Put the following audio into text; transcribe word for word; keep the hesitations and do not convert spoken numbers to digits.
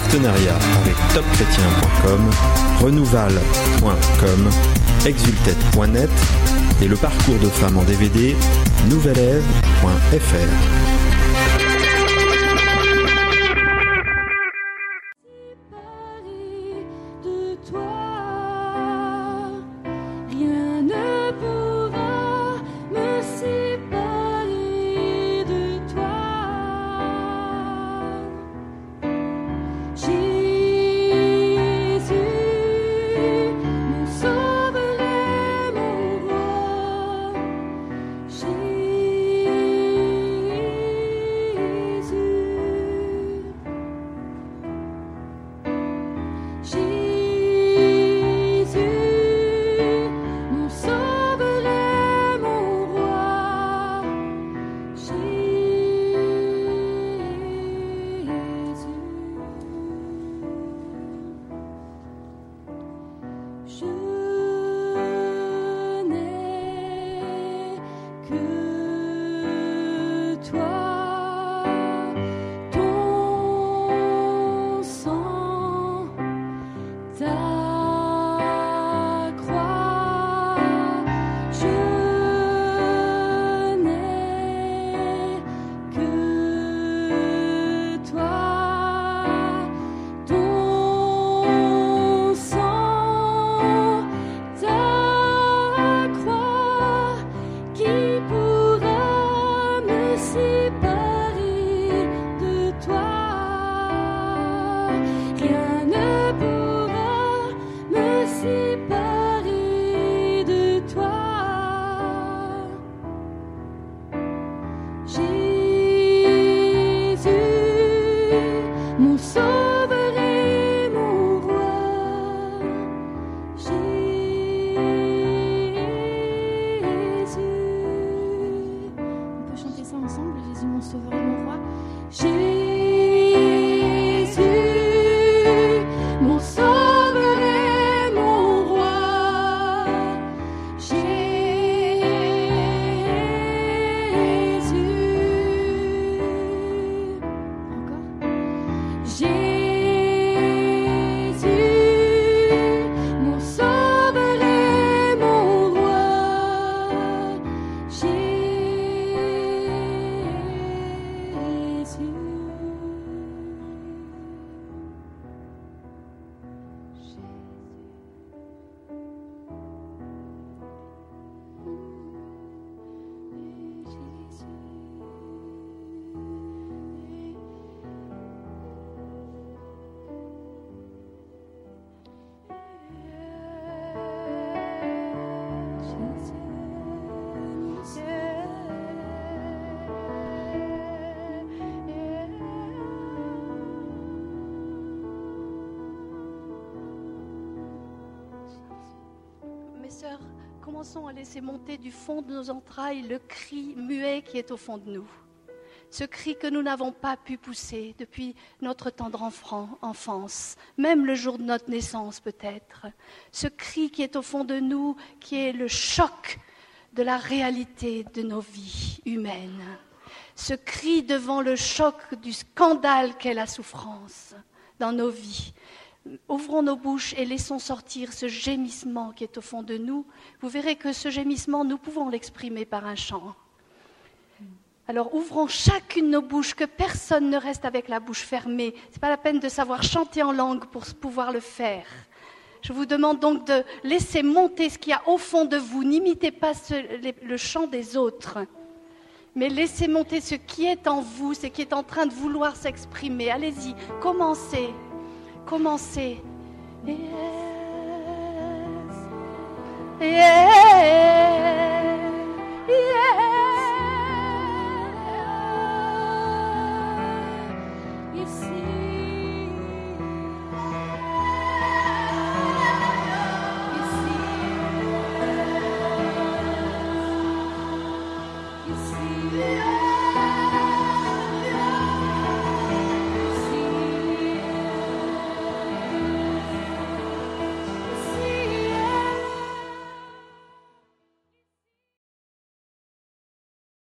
partenariat avec top chrétien point com, renouval point com, exultet point net et le parcours de femmes en D V D nouvelève point f r. Sœurs, commençons à laisser monter du fond de nos entrailles le cri muet qui est au fond de nous. Ce cri que nous n'avons pas pu pousser depuis notre tendre enfance, même le jour de notre naissance peut-être. Ce cri qui est au fond de nous, qui est le choc de la réalité de nos vies humaines. Ce cri devant le choc du scandale qu'est la souffrance dans nos vies. Ouvrons nos bouches et laissons sortir ce gémissement qui est au fond de nous. Vous verrez que ce gémissement, nous pouvons l'exprimer par un chant. Alors ouvrons chacune nos bouches, que personne ne reste avec la bouche fermée. Ce n'est pas la peine de savoir chanter en langue pour pouvoir le faire. Je vous demande donc de laisser monter ce qu'il y a au fond de vous. N'imitez pas ce, les, le chant des autres, mais laissez monter ce qui est en vous, ce qui est en train de vouloir s'exprimer. Allez-y, commencez. Commencez. Yes. Yes.